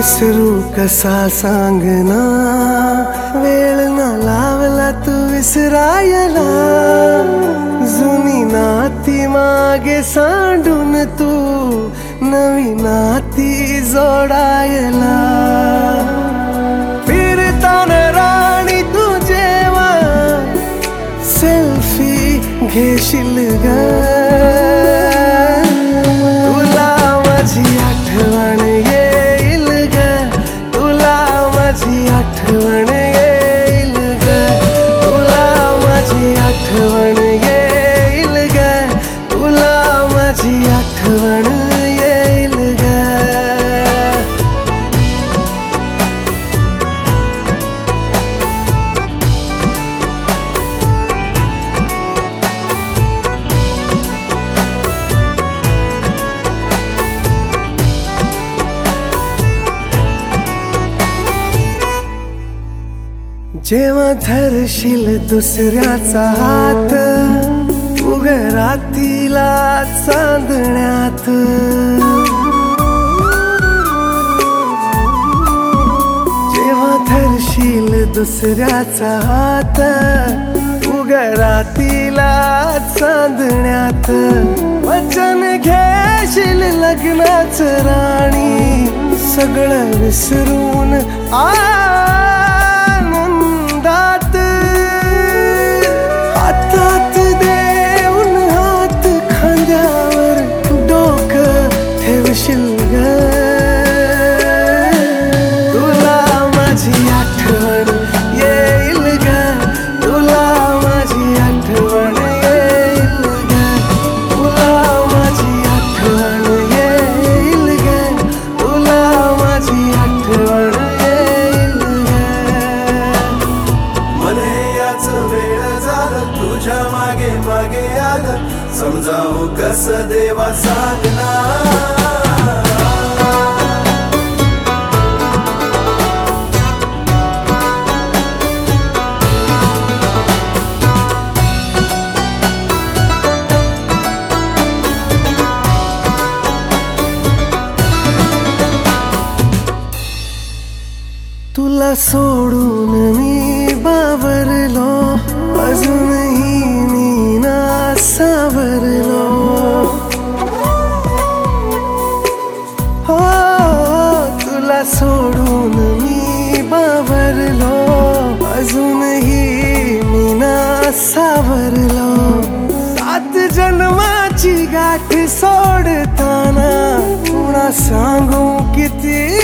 विसरू कसा सांगना, वेळ ना लावला तू विसरायला. जुनी नाती मागे सांडून तू नवी नाती जोडायला. फिरताना राणी तू जेव्हा सेल्फी घेशील ग, तुला माझी आठवण येईल ग, तुला माझी आठवण येईल ग, तुला माझी आठवण येईल ग, तुला माझी आठवण येईल ग. जेव्हा धरशील दुसऱ्याचा हात उघरातीला चांदण्यात, जेव्हा धरशील दुसऱ्याचा हात उघरातीला चांदण्यात, वचन घेशील लग्नाचं राणी सगळं विसरून हातात देऊन हात खांद्यावर डोकं ठेवशील ग, तुला माझी आठवण येईल ग, तुला माझी आठवण येईल ग, तुला माझी आठवण येईल ग, तुला माझी आठवण येईल ग. मने याच वेळ झालं तुझ्या मागे मागे आलं, समजावू कस देवा सांगना. तुला सोडून मी बावरलो, अजूनही मी ना सावरलो. हो तुला सोडून मी बावरलो, अजूनही मी ना सावरलो. 7 जन्माची गाठ सोडताना पुन्हा सांगू किती